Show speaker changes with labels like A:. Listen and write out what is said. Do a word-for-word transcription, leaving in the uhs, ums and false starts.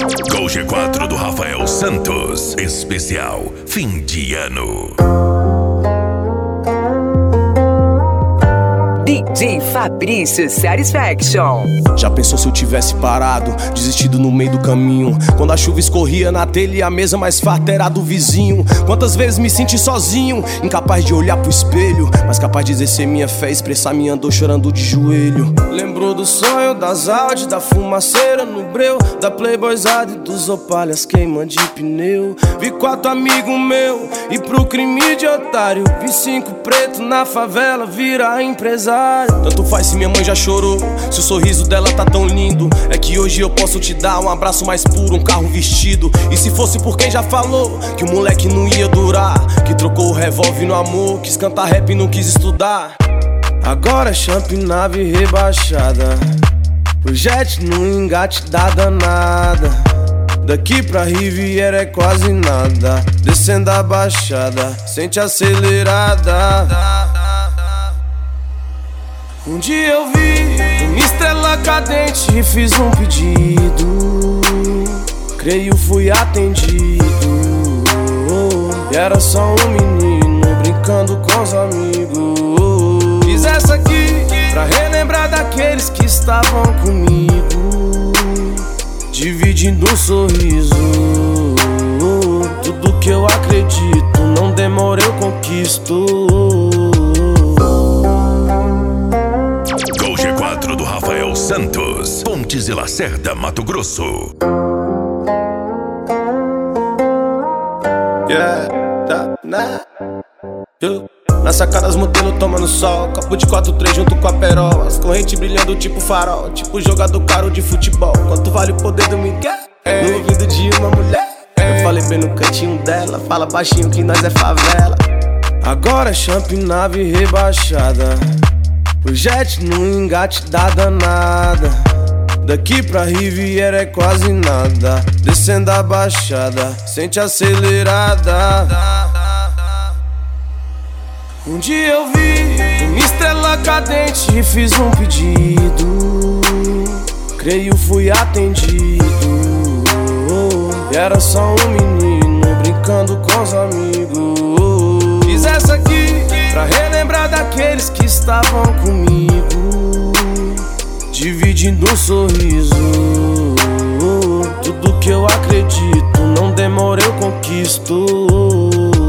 A: Gol G quatro do Rafael Santos. Especial fim de ano.
B: D J Fabrício Satisfaction.
C: Já pensou se eu tivesse parado, desistido no meio do caminho? Quando a chuva escorria na telha e a mesa mais farta era a do vizinho. Quantas vezes me senti sozinho, incapaz de olhar pro espelho, mas capaz de exercer minha fé, expressar minha dor chorando de joelho. Lembrou do sonho, das Audi, da fumaceira no breu, da Playboyzada e dos opalhas queimando de pneu. Vi quatro amigos meu e pro crime de otário, vi cinco preto na favela virar empresário. Tanto faz se minha mãe já chorou, se o sorriso dela tá tão lindo. É que hoje eu posso te dar um abraço mais puro, um carro vestido. E se fosse por quem já falou que o moleque não ia durar, que trocou o revólver no amor, quis cantar rap e não quis estudar. Agora é champ, nave rebaixada, o jet no engate dá danada. Daqui pra Riviera é quase nada, descendo a baixada, sente acelerada. Um dia eu vi uma estrela cadente e fiz um pedido, creio fui atendido. E era só um menino brincando com os amigos. Fiz essa aqui pra relembrar daqueles que estavam comigo, dividindo um sorriso. Tudo que eu acredito, não demora eu conquisto.
A: Gol G quatro do Rafael Santos. Pontes e Lacerda, Mato Grosso.
C: Yeah, tá, né? Eu, na sacada as modelo tomando sol, copo de quatro três junto com a perola, as correntes brilhando tipo farol, tipo jogador caro de futebol. Quanto vale o poder do Miguel? É. No ouvido de uma mulher. É. Eu falei bem no cantinho dela, fala baixinho que nós é favela. Agora é champ, nave rebaixada, o jet no engate dá danada. Daqui pra Riviera é quase nada, descendo a baixada, sente acelerada. Um dia eu vi uma estrela cadente e fiz um pedido, creio fui atendido. E era só um menino brincando com os amigos. Fiz essa aqui pra relembrar daqueles que estavam comigo, dividindo um sorriso. Tudo que eu acredito, não demora eu conquisto.